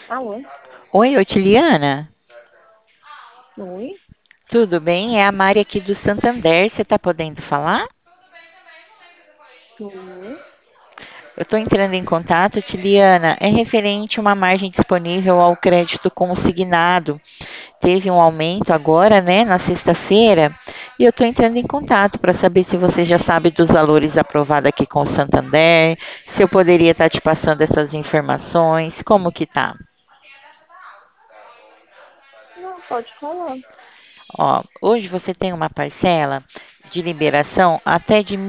Alô? Oi, Otiliana. Oi? Tudo bem? É a Mari aqui do Santander. Você está podendo falar? Tô. Eu estou entrando em contato, Otiliana. É referente a uma margem disponível ao crédito consignado. Teve um aumento agora, né, na sexta-feira. E eu estou entrando em contato para saber se você já sabe dos valores aprovados aqui com o Santander, se eu poderia estar te passando essas informações, como que tá? Não, pode falar. Ó, hoje você tem uma parcela de liberação até de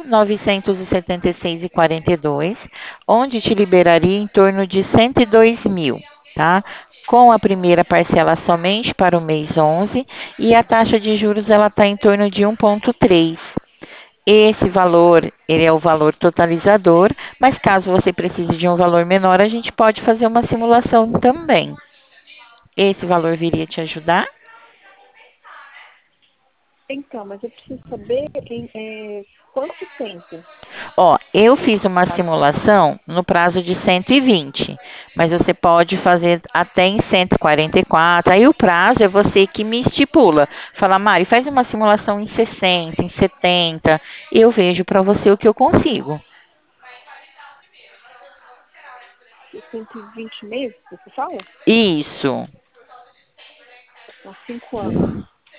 1.976,42, onde te liberaria em torno de 102 mil, tá? Com a primeira parcela somente para o mês 11 e a taxa de juros ela está em torno de 1,3. Esse valor, ele é o valor totalizador, mas caso você precise de um valor menor, a gente pode fazer uma simulação também. Esse valor viria te ajudar? Então, mas eu preciso saber quanto tempo Ó, eu fiz esse uma prazo. simulação no prazo de 120, mas você pode fazer até em 144. Aí o prazo é você que me estipula. Fala, Mari, faz uma simulação em 60, em 70. Eu vejo para você o que eu consigo. De 120 meses, você fala? Isso. São 5 anos.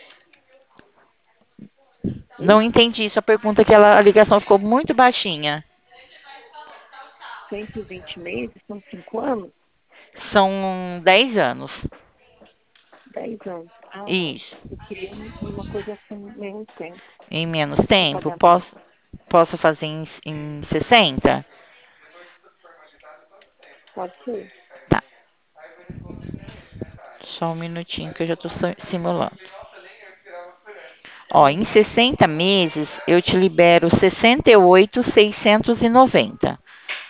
Não Isso. entendi sua pergunta, que a ligação ficou muito baixinha. 120 meses são 5 anos? São 10 anos. 10 anos. Ah, não. Isso. Eu queria uma coisa com menos tempo Em menos para tempo. pagamento. Posso fazer em 60? Pode ser? Tá. Só um minutinho que eu já estou simulando. Ó, em Uhum. 60 meses eu te libero 68.690.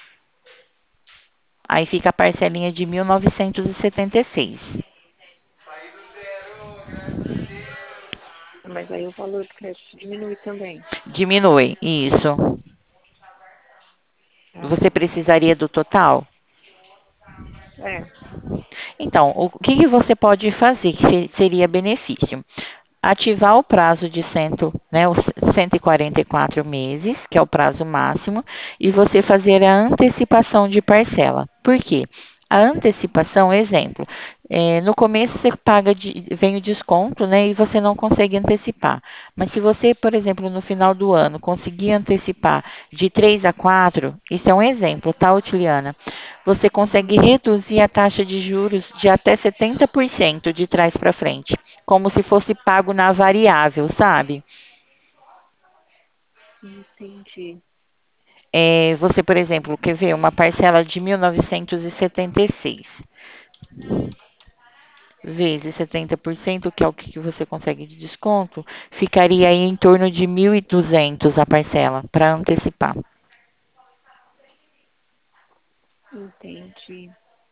Aí fica a parcelinha de 1.976. Mas aí o valor do crédito diminui também. Diminui, isso. Ah, Você precisaria do total? é. Então, o que que você pode fazer que seria benefício? Ativar o prazo de 100, né, os 144 meses, que é o prazo máximo, e você fazer a antecipação de parcela. Por quê? A antecipação, exemplo, no começo você paga, vem o desconto, né, e você não consegue antecipar. Mas se você, por exemplo, no final do ano conseguir antecipar de 3 a 4, isso é um exemplo, tá, Utiliana? Você consegue Uhum. reduzir a taxa de juros de até 70% de trás para frente, como se fosse pago na variável, sabe? Entendi. Você, por exemplo, quer ver uma parcela de 1.976 vezes 70%, que é o que você consegue de desconto, ficaria aí em torno de 1.200 a parcela para antecipar. Entendi.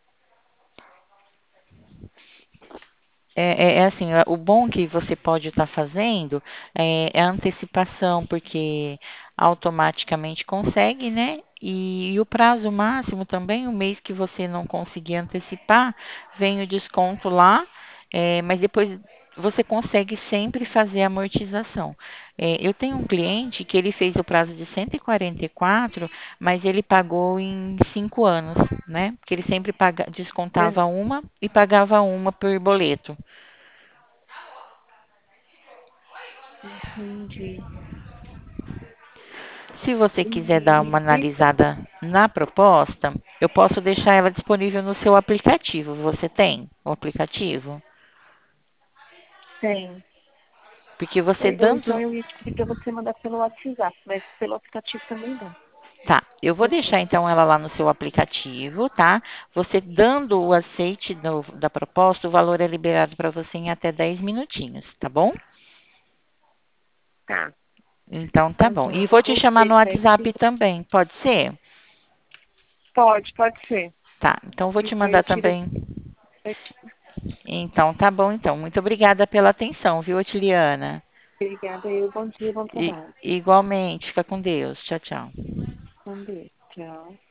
É assim, o bom que você pode estar fazendo é a antecipação, porque automaticamente consegue, né? E o prazo máximo também, o mês que você não conseguir antecipar, vem o desconto lá, mas depois você consegue sempre fazer a amortização. Eu tenho um cliente que ele fez o prazo de 144, mas ele pagou em 5 anos, né? Porque ele sempre É, descontava uma e pagava uma por boleto. entendi. Se você quiser Entendi. dar Me uma diz, analisada na proposta, eu posso deixar ela disponível no seu aplicativo. Você tem o aplicativo? tem. Porque você Então dando. eu ia te pedir para você mandar pelo WhatsApp, mas pelo aplicativo também dá. Tá, eu vou deixar então ela lá no seu aplicativo, tá? Você dando o aceite da proposta, o valor é liberado para você em até 10 minutinhos, tá bom? Tá. Então tá bom. Uhum. E vou te Vou chamar ver no certinho. WhatsApp também, pode ser? Pode ser. Tá, então vou te Isso aí eu mandar tiro também. certinho. Então tá bom, então. Muito obrigada pela atenção, viu, Otiliana? Obrigada. Eu, bom dia, bom E, trabalho. igualmente, fica com Deus. Tchau, tchau. Um beijo. Tchau.